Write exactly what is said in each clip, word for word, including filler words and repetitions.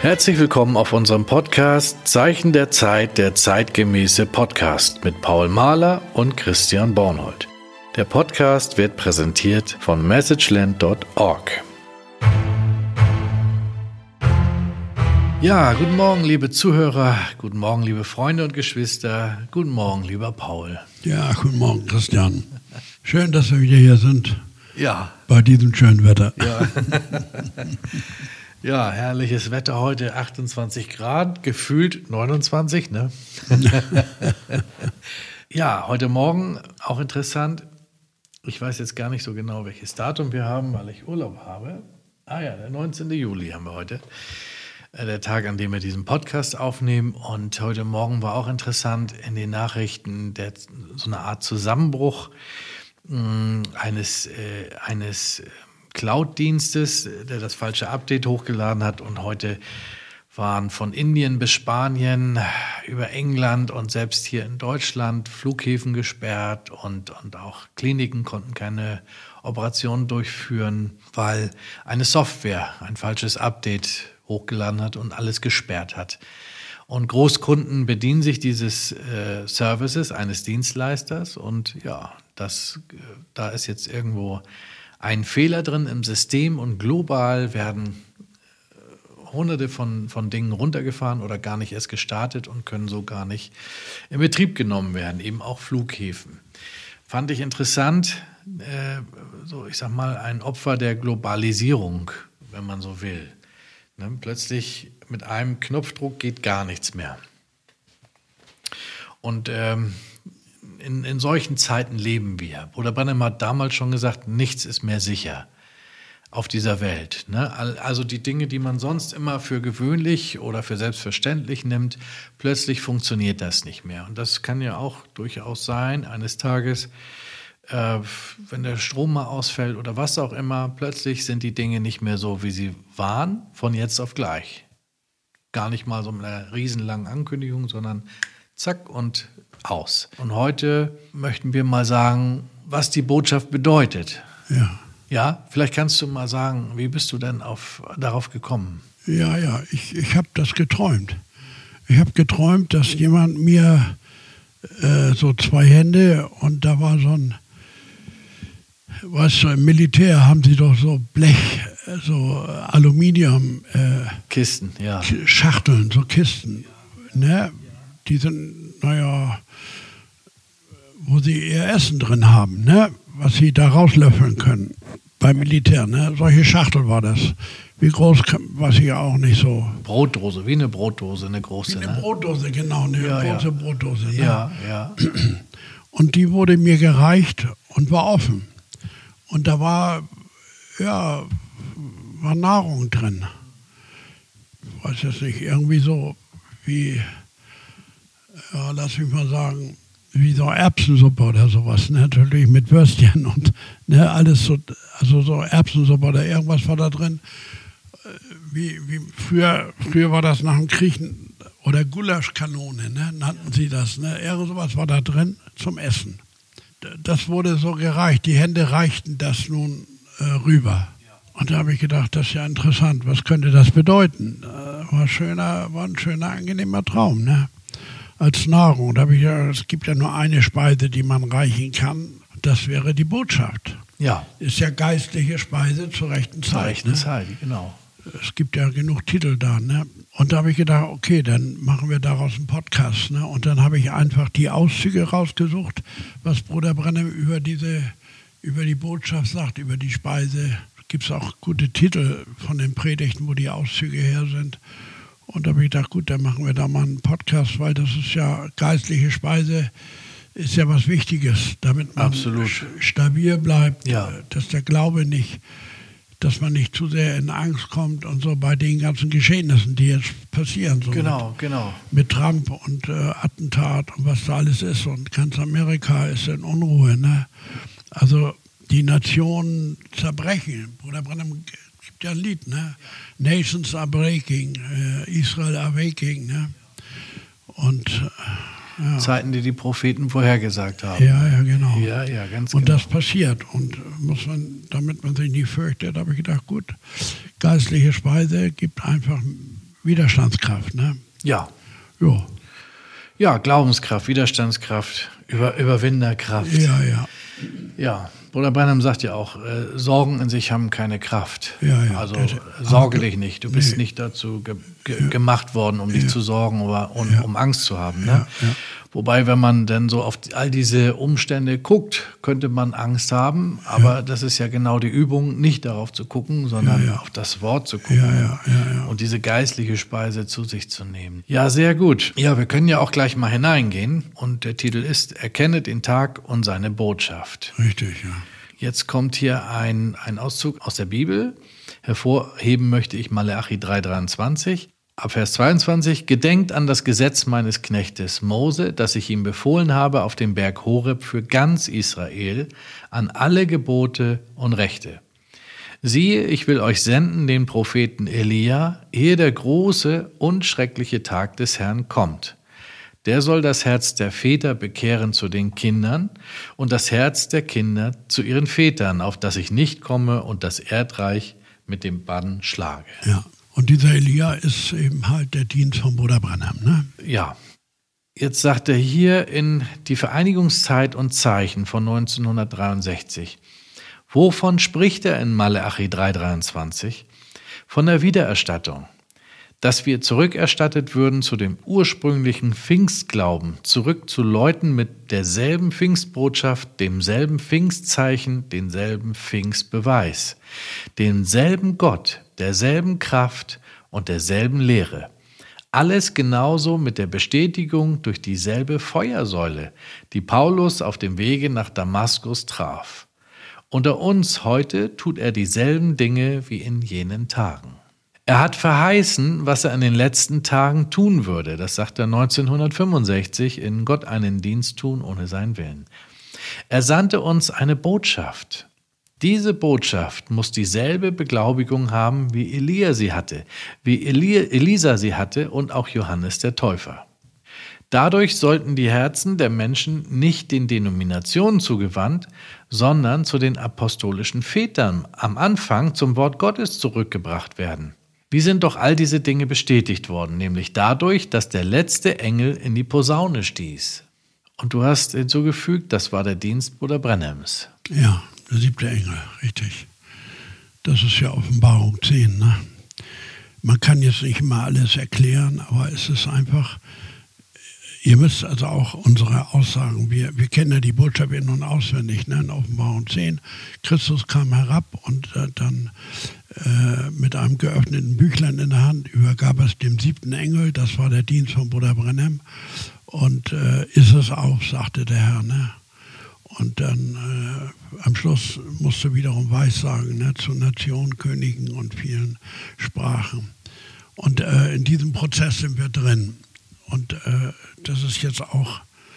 Herzlich willkommen auf unserem Podcast Zeichen der Zeit, der zeitgemäße Podcast mit Paul Mahler und Christian Bornhold. Der Podcast wird präsentiert von messageland punkt org. Ja, guten Morgen, liebe Zuhörer, guten Morgen, liebe Freunde und Geschwister, guten Morgen, lieber Paul. Ja, guten Morgen, Christian. Schön, dass wir wieder hier sind. Ja. Bei diesem schönen Wetter. Ja. Ja, herrliches Wetter heute, achtundzwanzig Grad, gefühlt neunundzwanzig, ne? Ja, heute Morgen auch interessant. Ich weiß jetzt gar nicht so genau, welches Datum wir haben, weil ich Urlaub habe. Ah ja, der neunzehnten Juli haben wir heute. Der Tag, an dem wir diesen Podcast aufnehmen. Und heute Morgen war auch interessant in den Nachrichten der, so eine Art Zusammenbruch mh, eines, äh, eines Cloud-Dienstes, der das falsche Update hochgeladen hat. Und heute waren von Indien bis Spanien über England und selbst hier in Deutschland Flughäfen gesperrt und, und auch Kliniken konnten keine Operationen durchführen, weil eine Software ein falsches Update hochgeladen hat und alles gesperrt hat. Und Großkunden bedienen sich dieses äh, Services eines Dienstleisters und ja, das, äh, da ist jetzt irgendwo ein Fehler drin im System und global werden äh, hunderte von, von Dingen runtergefahren oder gar nicht erst gestartet und können so gar nicht in Betrieb genommen werden, eben auch Flughäfen. Fand ich interessant, äh, so ich sag mal, ein Opfer der Globalisierung, wenn man so will. Ne? Plötzlich mit einem Knopfdruck geht gar nichts mehr. Und ähm, In, in solchen Zeiten leben wir. Bruder Branham hat damals schon gesagt, nichts ist mehr sicher auf dieser Welt. Ne? Also die Dinge, die man sonst immer für gewöhnlich oder für selbstverständlich nimmt, plötzlich funktioniert das nicht mehr. Und das kann ja auch durchaus sein, eines Tages, äh, wenn der Strom mal ausfällt oder was auch immer, plötzlich sind die Dinge nicht mehr so, wie sie waren, von jetzt auf gleich. Gar nicht mal so mit einer riesenlangen Ankündigung, sondern zack und aus. Und heute möchten wir mal sagen, was die Botschaft bedeutet. Ja. Ja, vielleicht kannst du mal sagen, wie bist du denn auf, darauf gekommen? Ja, ja, ich, ich habe das geträumt. Ich habe geträumt, dass jemand mir äh, so zwei Hände und da war so ein, weißt du, im Militär haben sie doch so Blech, so Aluminium äh, Kisten, ja. Schachteln, so Kisten, ne? Die sind, naja, wo sie ihr Essen drin haben, ne? Was sie da rauslöffeln können beim Militär. Ne? Solche Schachtel war das. Wie groß, weiß ich auch nicht so. Brotdose, wie eine Brotdose, eine große. Wie eine ne? Brotdose, genau, eine ja, große ja. Brotdose. Ne? Ja, ja. Und die wurde mir gereicht und war offen. Und da war, ja, war Nahrung drin. Ich weiß jetzt nicht, irgendwie so wie... Ja, lass mich mal sagen, wie so Erbsensuppe oder sowas, ne? Natürlich mit Würstchen und ne, alles so, also so Erbsensuppe oder irgendwas war da drin. Wie, wie früher, früher war das nach dem Krieg oder Gulaschkanone, ne? Nannten sie das, ne? Irgend sowas war da drin zum Essen. Das wurde so gereicht, die Hände reichten das nun äh, rüber. Und da habe ich gedacht, das ist ja interessant, was könnte das bedeuten? Äh, war, schöner, war ein schöner, angenehmer Traum, ne? Als Nahrung. Da habe ich ja, es gibt ja nur eine Speise, die man reichen kann. Das wäre die Botschaft. Ja. Ist ja geistliche Speise zur rechten Zeit. Zur rechten ne? Zeit, genau. Es gibt ja genug Titel da. Ne? Und da habe ich gedacht, okay, dann machen wir daraus einen Podcast. Ne? Und dann habe ich einfach die Auszüge rausgesucht, was Bruder Branham über diese, über die Botschaft sagt, über die Speise. Gibt es auch gute Titel von den Predigten, wo die Auszüge her sind. Und da habe ich gedacht, gut, dann machen wir da mal einen Podcast, weil das ist ja geistliche Speise, ist ja was Wichtiges, damit man Absolut. stabil bleibt, ja. Dass der Glaube nicht, dass man nicht zu sehr in Angst kommt und so bei den ganzen Geschehnissen, die jetzt passieren. So genau, mit, genau. Mit Trump und äh, Attentat und was da alles ist und ganz Amerika ist in Unruhe. Ne? Also die Nationen zerbrechen. Bruder Branham gibt ja ein Lied, ne? Nations are breaking, äh, Israel are waking, ne? Und äh, ja. Zeiten, die die Propheten vorhergesagt haben. Ja, ja, genau. Ja, ja, ganz und genau. das passiert. Und muss man, damit man sich nicht fürchtet, habe ich gedacht, gut, geistliche Speise gibt einfach Widerstandskraft, ne? Ja. Jo. Ja, Glaubenskraft, Widerstandskraft, Über, Überwinderkraft. Ja, ja. Ja, Bruder Branham sagt ja auch, äh, Sorgen in sich haben keine Kraft. Ja, ja. Also Der- sorge dich nicht. Du bist Nee. nicht dazu ge ge gemacht worden, um dich Ja. zu sorgen oder um, Ja. um Angst zu haben. Ne? Ja, ja. Wobei, wenn man dann so auf die, all diese Umstände guckt, könnte man Angst haben. Aber das ist ja genau die Übung, nicht darauf zu gucken, sondern Ja, ja. auf das Wort zu gucken. Ja, ja, ja, ja. Und diese geistliche Speise zu sich zu nehmen. Ja, sehr gut. Ja, wir können ja auch gleich mal hineingehen. Und der Titel ist, Erkenne den Tag und seine Botschaft. Richtig, ja. Jetzt kommt hier ein, ein Auszug aus der Bibel. Hervorheben möchte ich Maleachi drei dreiundzwanzig. Ab Vers zweiundzwanzig. Gedenkt an das Gesetz meines Knechtes Mose, das ich ihm befohlen habe auf dem Berg Horeb für ganz Israel, an alle Gebote und Rechte. Siehe, ich will euch senden den Propheten Elia, ehe der große und schreckliche Tag des Herrn kommt. Der soll das Herz der Väter bekehren zu den Kindern und das Herz der Kinder zu ihren Vätern, auf das ich nicht komme und das Erdreich mit dem Bann schlage. Ja. Und dieser Elia ist eben halt der Dienst von Bruder Branham, ne? Ja, jetzt sagt er hier in die Vereinigungszeit und Zeichen von neunzehnhundertdreiundsechzig. Wovon spricht er in Maleachi drei dreiundzwanzig? Von der Wiedererstattung. Dass wir zurückerstattet würden zu dem ursprünglichen Pfingstglauben, zurück zu Leuten mit derselben Pfingstbotschaft, demselben Pfingstzeichen, denselben Pfingstbeweis, demselben Gott, derselben Kraft und derselben Lehre. Alles genauso mit der Bestätigung durch dieselbe Feuersäule, die Paulus auf dem Wege nach Damaskus traf. Unter uns heute tut er dieselben Dinge wie in jenen Tagen. Er hat verheißen, was er in den letzten Tagen tun würde. Das sagt er neunzehnhundertfünfundsechzig in Gott einen Dienst tun ohne seinen Willen. Er sandte uns eine Botschaft. Diese Botschaft muss dieselbe Beglaubigung haben, wie Elia sie hatte, wie Eli- Elisa sie hatte und auch Johannes der Täufer. Dadurch sollten die Herzen der Menschen nicht den Denominationen zugewandt, sondern zu den apostolischen Vätern am Anfang zum Wort Gottes zurückgebracht werden. Wie sind doch all diese Dinge bestätigt worden, nämlich dadurch, dass der letzte Engel in die Posaune stieß. Und du hast hinzugefügt, das war der Dienst Bruder Branhams. Ja, der siebte Engel, richtig. Das ist ja Offenbarung zehn, ne? Man kann jetzt nicht immer alles erklären, aber es ist einfach, ihr müsst also auch unsere Aussagen, wir, wir kennen ja die Botschaft in- und auswendig, ne? In Offenbarung zehn, Christus kam herab und äh, dann äh, mit einem geöffneten Büchlein in der Hand übergab es dem siebten Engel, das war der Dienst von Bruder Branham. Und äh, ist es auch, sagte der Herr, ne? Und dann äh, am Schluss musste wiederum Weissagen, ne, zu Nationen, Königen und vielen Sprachen. Und äh, in diesem Prozess sind wir drin. Und äh, das ist jetzt auch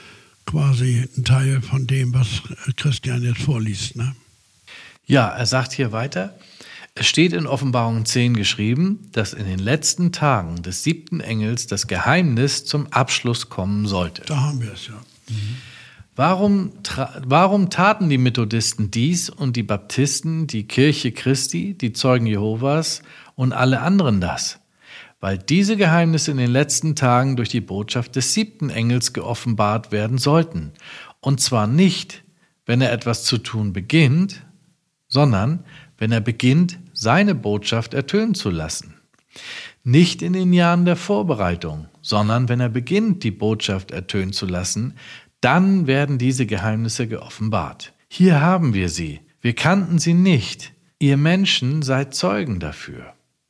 quasi ein Teil von dem, was Christian jetzt vorliest. Ne? Ja, er sagt hier weiter, es steht in Offenbarung zehn geschrieben, dass in den letzten Tagen des siebten Engels das Geheimnis zum Abschluss kommen sollte. Da haben wir es, ja. Mhm. Warum, warum taten die Methodisten dies und die Baptisten, die Kirche Christi, die Zeugen Jehovas und alle anderen das? Weil diese Geheimnisse in den letzten Tagen durch die Botschaft des siebten Engels geoffenbart werden sollten. Und zwar nicht, wenn er etwas zu tun beginnt, sondern wenn er beginnt, seine Botschaft ertönen zu lassen. Nicht in den Jahren der Vorbereitung, sondern wenn er beginnt, die Botschaft ertönen zu lassen, dann werden diese Geheimnisse geoffenbart. Hier haben wir sie. Wir kannten sie nicht. Ihr Menschen seid Zeugen dafür.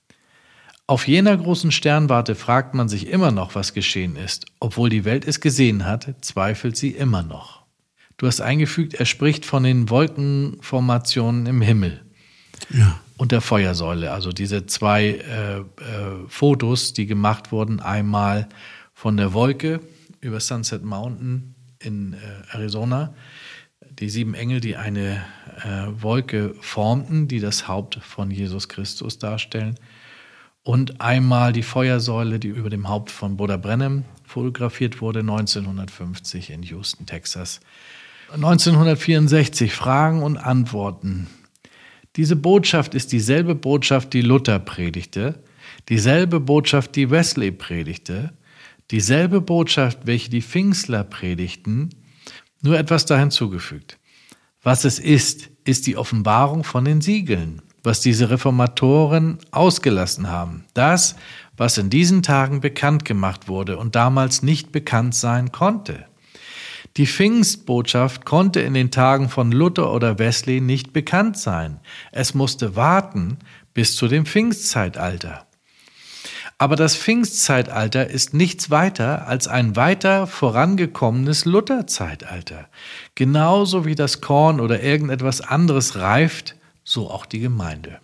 Auf jener großen Sternwarte fragt man sich immer noch, was geschehen ist. Obwohl die Welt es gesehen hat, zweifelt sie immer noch. Du hast eingefügt, er spricht von den Wolkenformationen im Himmel. Ja. Und der Feuersäule. Also diese zwei äh, äh, Fotos, die gemacht wurden. Einmal von der Wolke über Sunset Mountain in äh, Arizona. Die sieben Engel, die eine äh, Wolke formten, die das Haupt von Jesus Christus darstellen. Und einmal die Feuersäule, die über dem Haupt von Bruder Branham fotografiert wurde, neunzehnhundertfünfzig in Houston, Texas. neunzehnhundertvierundsechzig, Fragen und Antworten. Diese Botschaft ist dieselbe Botschaft, die Luther predigte, Dieselbe Botschaft, die Wesley predigte, dieselbe Botschaft, welche die Pfingstler predigten, nur etwas da hinzugefügt. Was es ist, ist die Offenbarung von den Siegeln, was diese Reformatoren ausgelassen haben. Das, was in diesen Tagen bekannt gemacht wurde und damals nicht bekannt sein konnte. Die Pfingstbotschaft konnte in den Tagen von Luther oder Wesley nicht bekannt sein. Es musste warten bis zu dem Pfingstzeitalter. Aber das Pfingstzeitalter ist nichts weiter als ein weiter vorangekommenes Lutherzeitalter. Genauso wie das Korn oder irgendetwas anderes reift, so auch die Gemeinde.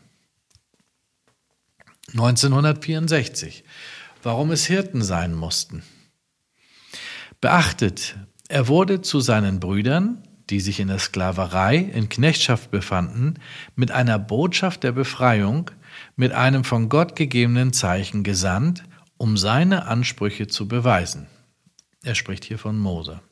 neunzehnhundertvierundsechzig. Warum es Hirten sein mussten. Beachtet, er wurde zu seinen Brüdern, die sich in der Sklaverei, in Knechtschaft befanden, mit einer Botschaft der Befreiung, mit einem von Gott gegebenen Zeichen gesandt, um seine Ansprüche zu beweisen. Er spricht hier von Mose.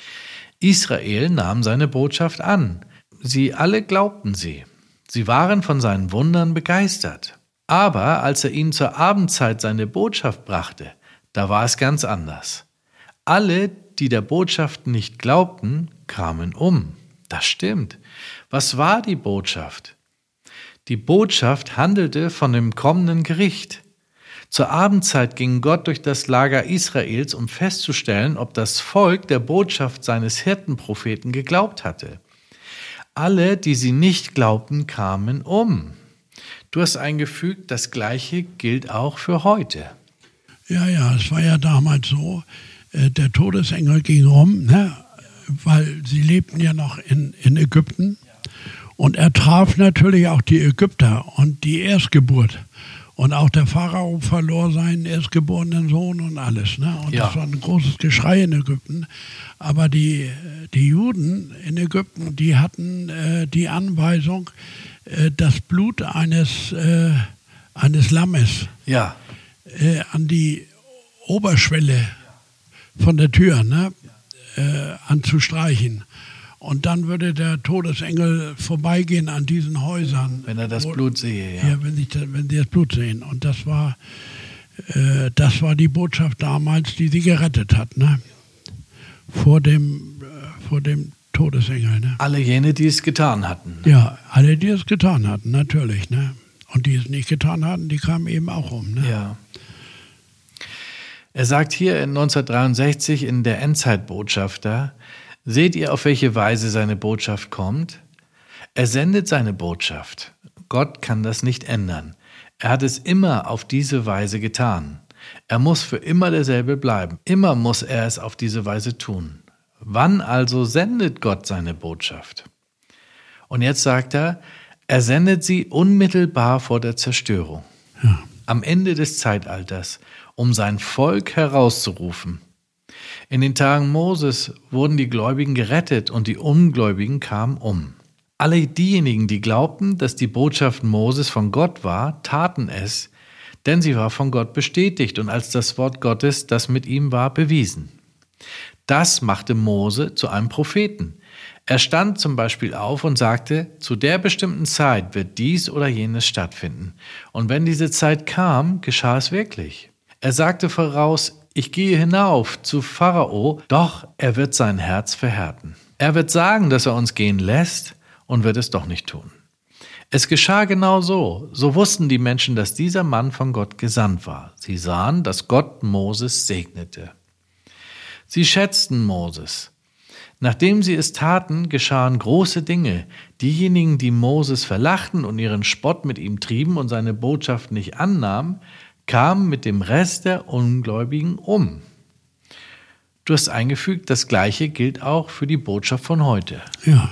Israel nahm seine Botschaft an. Sie alle glaubten sie. Sie waren von seinen Wundern begeistert. Aber als er ihnen zur Abendzeit seine Botschaft brachte, da war es ganz anders. Alle, die der Botschaft nicht glaubten, kamen um. Das stimmt. Was war die Botschaft? Die Botschaft handelte von dem kommenden Gericht. Zur Abendzeit ging Gott durch das Lager Israels, um festzustellen, ob das Volk der Botschaft seines Hirtenpropheten geglaubt hatte. Alle, die sie nicht glaubten, kamen um. Du hast eingefügt, das Gleiche gilt auch für heute. Ja, ja, es war ja damals so, der Todesengel ging rum, ne, weil sie lebten ja noch in, in Ägypten. Und er traf natürlich auch die Ägypter und die Erstgeburt. Und auch der Pharao verlor seinen erstgeborenen Sohn und alles. Ne? Und ja. Das war ein großes Geschrei in Ägypten. Aber die, die Juden in Ägypten, die hatten äh, die Anweisung, äh, das Blut eines, äh, eines Lammes ja. äh, an die Oberschwelle von der Tür ne, äh, anzustreichen. Und dann würde der Todesengel vorbeigehen an diesen Häusern. Wenn er das wo, Blut sehe, ja. Ja, wenn, ich, wenn sie das Blut sehen. Und das war, äh, das war die Botschaft damals, die sie gerettet hat, ne? Vor dem, äh, vor dem Todesengel. Ne? Alle jene, die es getan hatten. Ja, alle, die es getan hatten, natürlich. Ne? Und die es nicht getan hatten, die kamen eben auch um. Ne? Ja. Er sagt hier in neunzehnhundertdreiundsechzig in der Endzeitbotschafter, seht ihr, auf welche Weise seine Botschaft kommt? Er sendet seine Botschaft. Gott kann das nicht ändern. Er hat es immer auf diese Weise getan. Er muss für immer derselbe bleiben. Immer muss er es auf diese Weise tun. Wann also sendet Gott seine Botschaft? Und jetzt sagt er, er sendet sie unmittelbar vor der Zerstörung. Ja. Am Ende des Zeitalters, um sein Volk herauszurufen. In den Tagen Moses wurden die Gläubigen gerettet und die Ungläubigen kamen um. Alle diejenigen, die glaubten, dass die Botschaft Moses von Gott war, taten es, denn sie war von Gott bestätigt und als das Wort Gottes, das mit ihm war, bewiesen. Das machte Mose zu einem Propheten. Er stand zum Beispiel auf und sagte, zu der bestimmten Zeit wird dies oder jenes stattfinden. Und wenn diese Zeit kam, geschah es wirklich. Er sagte voraus, ich gehe hinauf zu Pharao, doch er wird sein Herz verhärten. Er wird sagen, dass er uns gehen lässt und wird es doch nicht tun. Es geschah genau so. So wussten die Menschen, dass dieser Mann von Gott gesandt war. Sie sahen, dass Gott Moses segnete. Sie schätzten Moses. Nachdem sie es taten, geschahen große Dinge. Diejenigen, die Moses verlachten und ihren Spott mit ihm trieben und seine Botschaft nicht annahmen, kamen mit dem Rest der Ungläubigen um. Du hast eingefügt, das Gleiche gilt auch für die Botschaft von heute. Ja.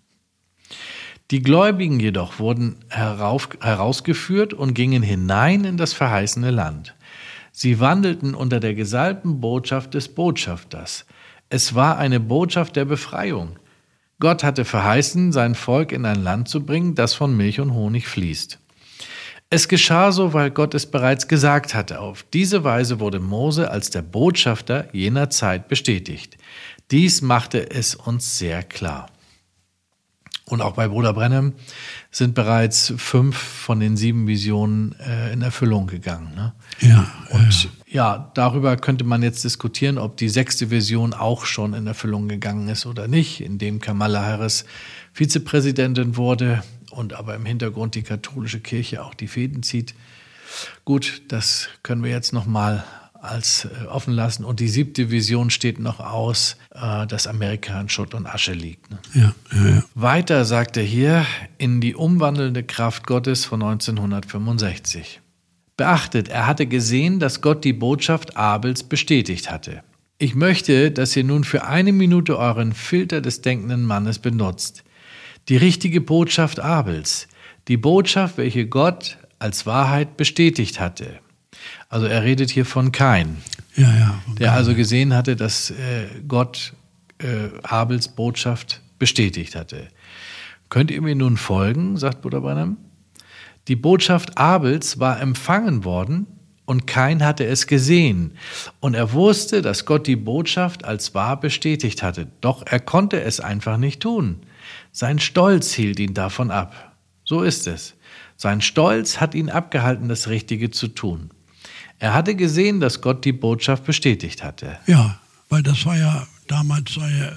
Die Gläubigen jedoch wurden herauf, herausgeführt und gingen hinein in das verheißene Land. Sie wandelten unter der gesalbten Botschaft des Botschafters. Es war eine Botschaft der Befreiung. Gott hatte verheißen, sein Volk in ein Land zu bringen, das von Milch und Honig fließt. Es geschah so, weil Gott es bereits gesagt hatte. Auf diese Weise wurde Mose als der Botschafter jener Zeit bestätigt. Dies machte es uns sehr klar. Und auch bei Bruder Branham sind bereits fünf von den sieben Visionen äh, in Erfüllung gegangen. Ne? Ja, und ja. ja, darüber könnte man jetzt diskutieren, ob die sechste Vision auch schon in Erfüllung gegangen ist oder nicht, indem Kamala Harris Vizepräsidentin wurde und aber im Hintergrund die katholische Kirche auch die Fäden zieht. Gut, das können wir jetzt noch mal als äh, offen lassen. Und die siebte Vision steht noch aus, äh, dass Amerika in Schutt und Asche liegt. Ne? Ja, ja, ja. Weiter sagt er hier in die umwandelnde Kraft Gottes von neunzehnhundertfünfundsechzig. Beachtet, er hatte gesehen, dass Gott die Botschaft Abels bestätigt hatte. Ich möchte, dass ihr nun für eine Minute euren Filter des denkenden Mannes benutzt. Die richtige Botschaft Abels, die Botschaft, welche Gott als Wahrheit bestätigt hatte. Also er redet hier von Kain, Ja, ja. der also gesehen hatte, dass äh, Gott äh, Abels Botschaft bestätigt hatte. Könnt ihr mir nun folgen, sagt Bruder Branham? Die Botschaft Abels war empfangen worden und Kain hatte es gesehen. Und er wusste, dass Gott die Botschaft als wahr bestätigt hatte. Doch er konnte es einfach nicht tun. Sein Stolz hielt ihn davon ab. So ist es. Sein Stolz hat ihn abgehalten, das Richtige zu tun. Er hatte gesehen, dass Gott die Botschaft bestätigt hatte. Ja, weil das war ja damals, so, äh,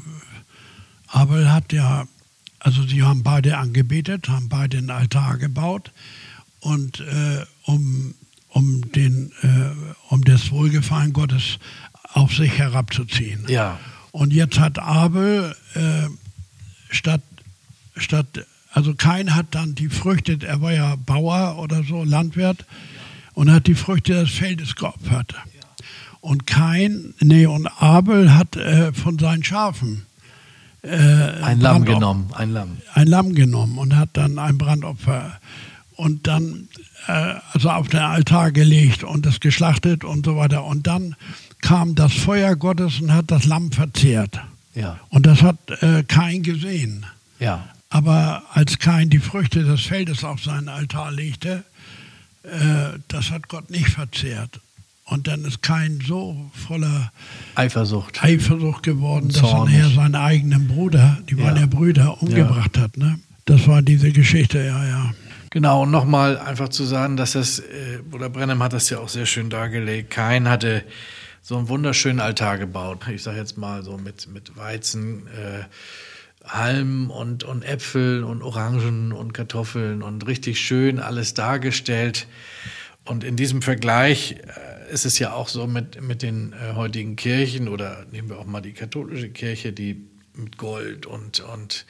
Abel hat ja, also sie haben beide angebetet, haben beide einen Altar gebaut und äh, um, um, den, äh, um das Wohlgefallen Gottes auf sich herabzuziehen. Ja. Und jetzt hat Abel äh, statt, statt, also Kain hat dann die Früchte, er war ja Bauer oder so, Landwirt, und hat die Früchte des Feldes geopfert. Und Kain, nee, und Abel hat äh, von seinen Schafen äh, Ein Lamm Brandop- genommen, ein Lamm. ein Lamm genommen und hat dann ein Brandopfer und dann äh, also auf den Altar gelegt und das geschlachtet und so weiter. Und dann kam das Feuer Gottes und hat das Lamm verzehrt. Ja, Und das hat äh, Kain gesehen. ja, Aber als Kain die Früchte des Feldes auf seinen Altar legte, äh, das hat Gott nicht verzehrt. Und dann ist Kain so voller Eifersucht. Eifersucht geworden, dass er Zornig. nachher seinen eigenen Bruder, die waren Ja. ja Brüder, umgebracht hat. Ne? Das war diese Geschichte, ja, ja. Genau, und nochmal einfach zu sagen, dass das, äh, Bruder Branham hat das ja auch sehr schön dargelegt, Kain hatte so einen wunderschönen Altar gebaut. Ich sage jetzt mal so mit, mit Weizen, äh, Halmen und, und Äpfeln und Orangen und Kartoffeln und richtig schön alles dargestellt. Und in diesem Vergleich äh, ist es ja auch so mit, mit den äh, heutigen Kirchen, oder nehmen wir auch mal die katholische Kirche, die mit Gold und, und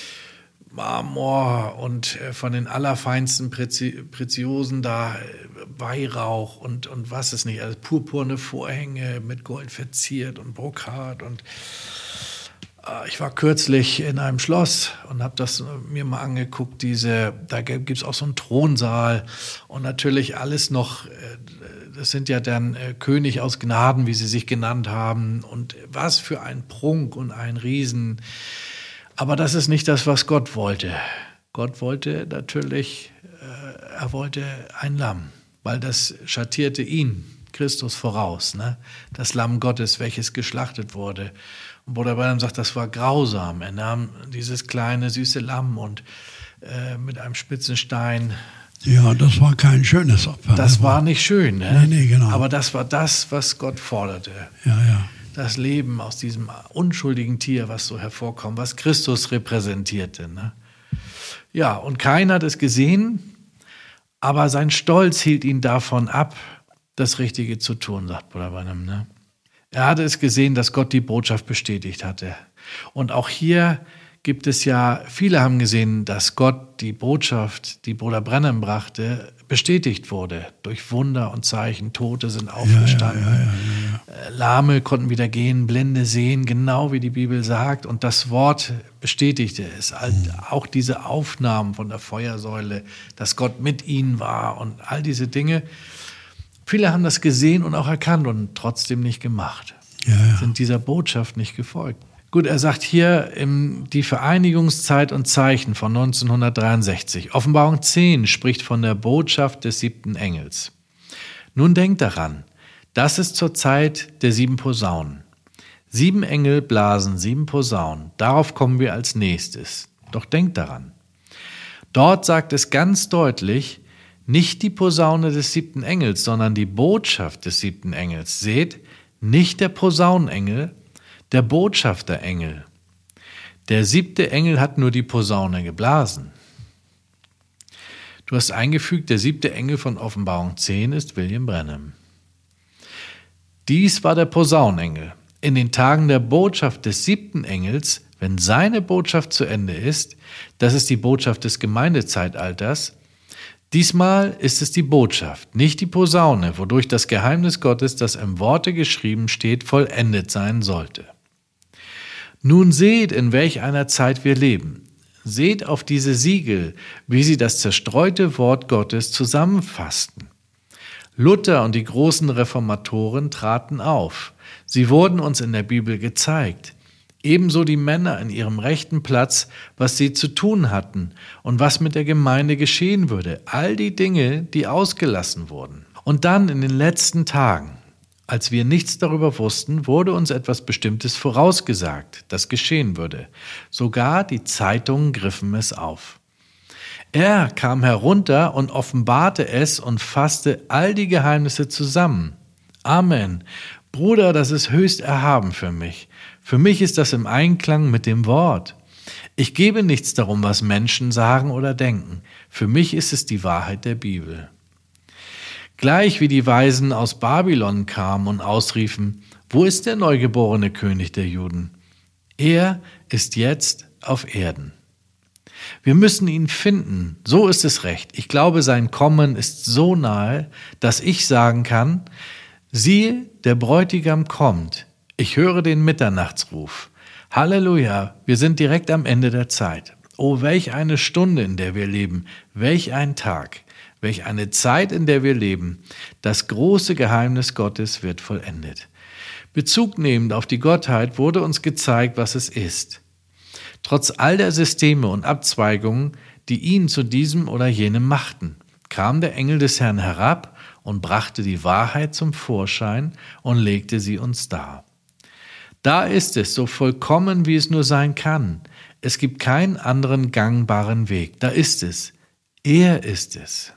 Marmor und äh, von den allerfeinsten Prezi- Preziosen da, äh, Weihrauch und, und was es nicht, also purpurne Vorhänge mit Gold verziert und Brokat. Und äh, ich war kürzlich in einem Schloss und habe das mir mal angeguckt, diese, da gibt es auch so einen Thronsaal und natürlich alles noch, äh, das sind ja dann äh, König aus Gnaden, wie sie sich genannt haben, und was für ein Prunk und ein Riesen. Aber das ist nicht das, was Gott wollte. Gott wollte natürlich, äh, er wollte ein Lamm, weil das schattierte ihn, Christus, voraus. Ne? Das Lamm Gottes, welches geschlachtet wurde. Und Bruder Branham sagt, das war grausam. Er nahm dieses kleine, süße Lamm und äh, mit einem spitzen Stein. Ja, das war kein schönes Opfer. Das war nicht schön. Ne? Nee, nee, genau. Aber das war das, was Gott forderte. Ja, ja. Das Leben aus diesem unschuldigen Tier, was so hervorkommt, was Christus repräsentierte. Ne? Ja, und Kain hat es gesehen, aber sein Stolz hielt ihn davon ab, das Richtige zu tun, sagt Bruder Branham. Ne? Er hatte es gesehen, dass Gott die Botschaft bestätigt hatte. Und auch hier gibt es ja, viele haben gesehen, dass Gott die Botschaft, die Bruder Branham brachte, bestätigt wurde. Durch Wunder und Zeichen, Tote sind aufgestanden, Ja, ja, ja, ja, ja. Lahme konnten wieder gehen, Blinde sehen, genau wie die Bibel sagt. Und das Wort bestätigte es. Mhm. Auch diese Aufnahmen von der Feuersäule, dass Gott mit ihnen war und all diese Dinge. Viele haben das gesehen und auch erkannt und trotzdem nicht gemacht. Ja, ja. Sind dieser Botschaft nicht gefolgt. Gut, er sagt hier im, die Vereinigungszeit und Zeichen von neunzehnhundertdreiundsechzig. Offenbarung zehn spricht von der Botschaft des siebten Engels. Nun denkt daran, das ist zur Zeit der sieben Posaunen. Sieben Engel blasen sieben Posaunen. Darauf kommen wir als nächstes. Doch denkt daran. Dort sagt es ganz deutlich, nicht die Posaune des siebten Engels, sondern die Botschaft des siebten Engels. Seht, nicht der Posaunenengel, der Botschafterengel. Der siebte Engel hat nur die Posaune geblasen. Du hast eingefügt, der siebte Engel von Offenbarung zehn ist William Branham. Dies war der Posaunenengel. In den Tagen der Botschaft des siebten Engels, wenn seine Botschaft zu Ende ist, das ist die Botschaft des Gemeindezeitalters, diesmal ist es die Botschaft, nicht die Posaune, wodurch das Geheimnis Gottes, das im Worte geschrieben steht, vollendet sein sollte. Nun seht, in welch einer Zeit wir leben. Seht auf diese Siegel, wie sie das zerstreute Wort Gottes zusammenfassten. Luther und die großen Reformatoren traten auf. Sie wurden uns in der Bibel gezeigt. Ebenso die Männer in ihrem rechten Platz, was sie zu tun hatten und was mit der Gemeinde geschehen würde. All die Dinge, die ausgelassen wurden. Und dann in den letzten Tagen, als wir nichts darüber wussten, wurde uns etwas Bestimmtes vorausgesagt, das geschehen würde. Sogar die Zeitungen griffen es auf. Er kam herunter und offenbarte es und fasste all die Geheimnisse zusammen. Amen. Bruder, das ist höchst erhaben für mich. Für mich ist das im Einklang mit dem Wort. Ich gebe nichts darum, was Menschen sagen oder denken. Für mich ist es die Wahrheit der Bibel. Gleich wie die Weisen aus Babylon kamen und ausriefen, wo ist der neugeborene König der Juden? Er ist jetzt auf Erden. Wir müssen ihn finden, so ist es recht. Ich glaube, sein Kommen ist so nahe, dass ich sagen kann, siehe, der Bräutigam kommt. Ich höre den Mitternachtsruf. Halleluja, wir sind direkt am Ende der Zeit. Oh, welch eine Stunde, in der wir leben, welch ein Tag, welch eine Zeit, in der wir leben. Das große Geheimnis Gottes wird vollendet. Bezug nehmend auf die Gottheit wurde uns gezeigt, was es ist. Trotz all der Systeme und Abzweigungen, die ihn zu diesem oder jenem machten, kam der Engel des Herrn herab und brachte die Wahrheit zum Vorschein und legte sie uns dar. Da ist es, so vollkommen, wie es nur sein kann. Es gibt keinen anderen gangbaren Weg. Da ist es. Er ist es.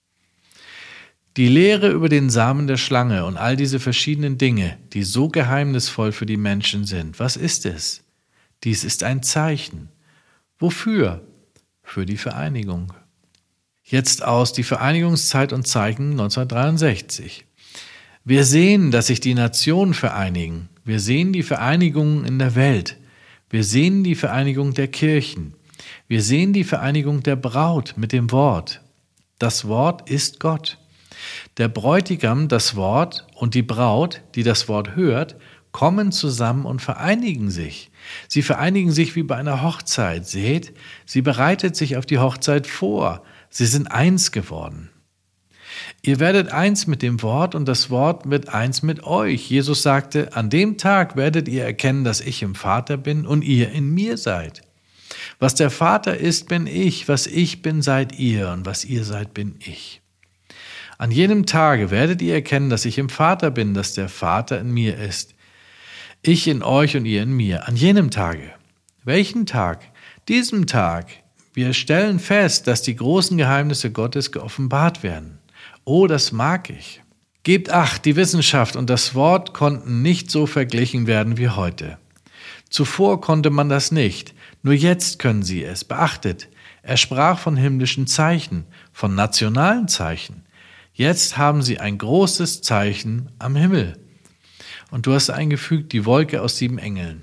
Die Lehre über den Samen der Schlange und all diese verschiedenen Dinge, die so geheimnisvoll für die Menschen sind, was ist es? Dies ist ein Zeichen. Wofür? Für die Vereinigung. Jetzt aus die Vereinigungszeit und Zeichen neunzehnhundertdreiundsechzig. Wir sehen, dass sich die Nationen vereinigen. Wir sehen die Vereinigungen in der Welt. Wir sehen die Vereinigung der Kirchen. Wir sehen die Vereinigung der Braut mit dem Wort. Das Wort ist Gott. Der Bräutigam, das Wort, und die Braut, die das Wort hört, kommen zusammen und vereinigen sich. Sie vereinigen sich wie bei einer Hochzeit. Seht, sie bereitet sich auf die Hochzeit vor. Sie sind eins geworden. Ihr werdet eins mit dem Wort und das Wort wird eins mit euch. Jesus sagte, an dem Tag werdet ihr erkennen, dass ich im Vater bin und ihr in mir seid. Was der Vater ist, bin ich. Was ich bin, seid ihr. Und was ihr seid, bin ich. An jenem Tage werdet ihr erkennen, dass ich im Vater bin, dass der Vater in mir ist. Ich in euch und ihr in mir. An jenem Tage. Welchen Tag? Diesem Tag. Wir stellen fest, dass die großen Geheimnisse Gottes geoffenbart werden. Oh, das mag ich. Gebt acht, die Wissenschaft und das Wort konnten nicht so verglichen werden wie heute. Zuvor konnte man das nicht, nur jetzt können sie es. Beachtet, er sprach von himmlischen Zeichen, von nationalen Zeichen. Jetzt haben sie ein großes Zeichen am Himmel. Und du hast eingefügt, die Wolke aus sieben Engeln.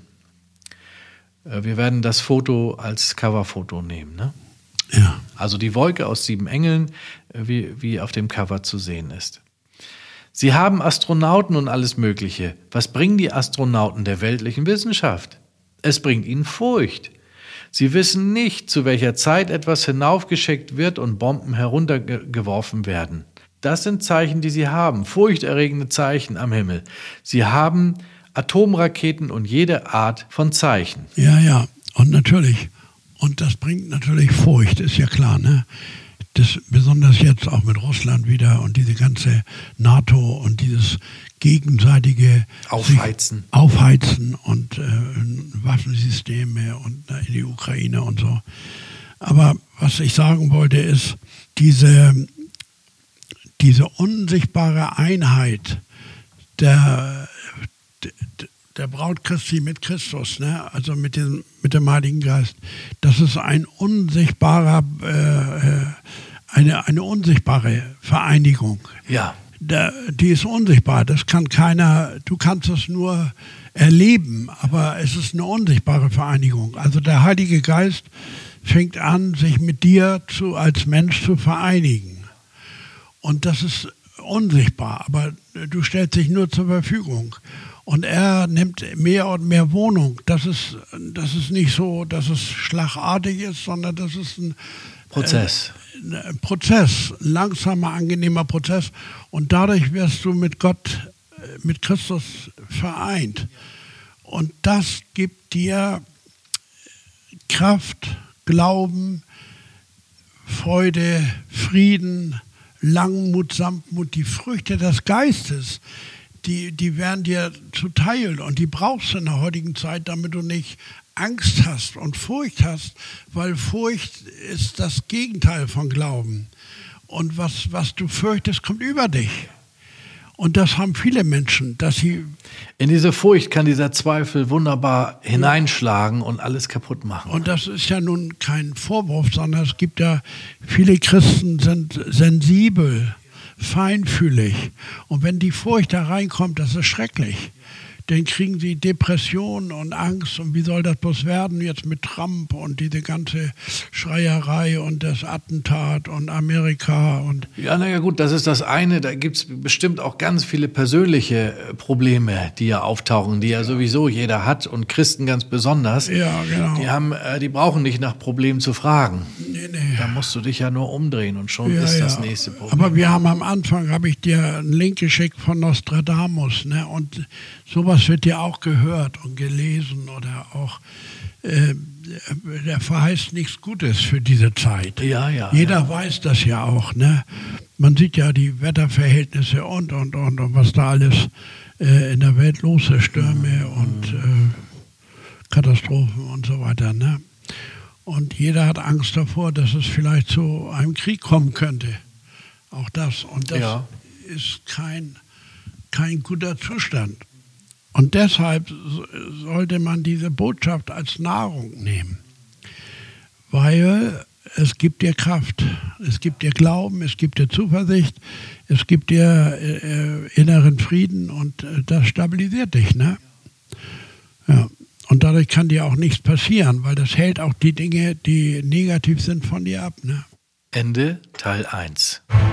Wir werden das Foto als Coverfoto nehmen, ne? Ja. Also die Wolke aus sieben Engeln, wie, wie auf dem Cover zu sehen ist. Sie haben Astronauten und alles Mögliche. Was bringen die Astronauten der weltlichen Wissenschaft? Es bringt ihnen Furcht. Sie wissen nicht, zu welcher Zeit etwas hinaufgeschickt wird und Bomben heruntergeworfen werden. Das sind Zeichen, die sie haben, furchterregende Zeichen am Himmel. Sie haben Atomraketen und jede Art von Zeichen. Ja, ja, und natürlich. Und das bringt natürlich Furcht, ist ja klar, ne? das, besonders jetzt auch mit Russland wieder und diese ganze NATO und dieses gegenseitige Aufheizen. Aufheizen und äh, Waffensysteme und äh, in die Ukraine und so. Aber was ich sagen wollte ist, diese, diese unsichtbare Einheit der, der, der Braut Christi mit Christus, ne? Also mit dem, mit dem Heiligen Geist, das ist ein unsichtbarer, äh, eine, eine unsichtbare Vereinigung. Ja. Der, die ist unsichtbar, das kann keiner, du kannst es nur erleben, aber es ist eine unsichtbare Vereinigung. Also der Heilige Geist fängt an, sich mit dir zu, als Mensch zu vereinigen. Und das ist unsichtbar, aber du stellst dich nur zur Verfügung. Und er nimmt mehr und mehr Wohnung. Das ist, das ist nicht so, dass es schlagartig ist, sondern das ist ein Prozess. Äh, ein Prozess, ein langsamer, angenehmer Prozess. Und dadurch wirst du mit Gott, mit Christus vereint. Und das gibt dir Kraft, Glauben, Freude, Frieden, Langmut, Sanftmut, die Früchte des Geistes. Die, die werden dir zuteil und die brauchst du in der heutigen Zeit, damit du nicht Angst hast und Furcht hast, weil Furcht ist das Gegenteil von Glauben. Und was, was du fürchtest, kommt über dich. Und das haben viele Menschen, dass sie... In diese Furcht kann dieser Zweifel wunderbar hineinschlagen und alles kaputt machen. Und das ist ja nun kein Vorwurf, sondern es gibt ja, viele Christen sind sensibel, feinfühlig. Und wenn die Furcht da reinkommt, das ist schrecklich. Dann kriegen sie Depressionen und Angst. Und wie soll das bloß werden jetzt mit Trump und diese ganze Schreierei und das Attentat und Amerika und... Ja, naja gut, das ist das eine. Da gibt es bestimmt auch ganz viele persönliche Probleme, die ja auftauchen, die ja sowieso jeder hat und Christen ganz besonders. Ja, genau. Die haben, äh, die brauchen nicht nach Problemen zu fragen. Nee, nee. Da musst du dich ja nur umdrehen und schon Ja, ist das ja. nächste Problem. Aber wir haben am Anfang, habe ich dir einen Link geschickt von Nostradamus, ne? Und sowas wird ja auch gehört und gelesen oder auch, äh, der verheißt nichts Gutes für diese Zeit. Ja, ja. Jeder ja. weiß das ja auch, ne? Man sieht ja die Wetterverhältnisse und, und, und, und was da alles äh, in der Welt los ist, Stürme mhm. und äh, Katastrophen und so weiter, ne? Und jeder hat Angst davor, dass es vielleicht zu einem Krieg kommen könnte. Auch das. Und das ja. ist kein, kein guter Zustand. Und deshalb sollte man diese Botschaft als Nahrung nehmen. Weil es gibt dir Kraft, es gibt dir Glauben, es gibt dir Zuversicht, es gibt dir äh, inneren Frieden und äh, das stabilisiert dich, ne? Ja. Und dadurch kann dir auch nichts passieren, weil das hält auch die Dinge, die negativ sind, von dir ab, ne? Ende Teil eins.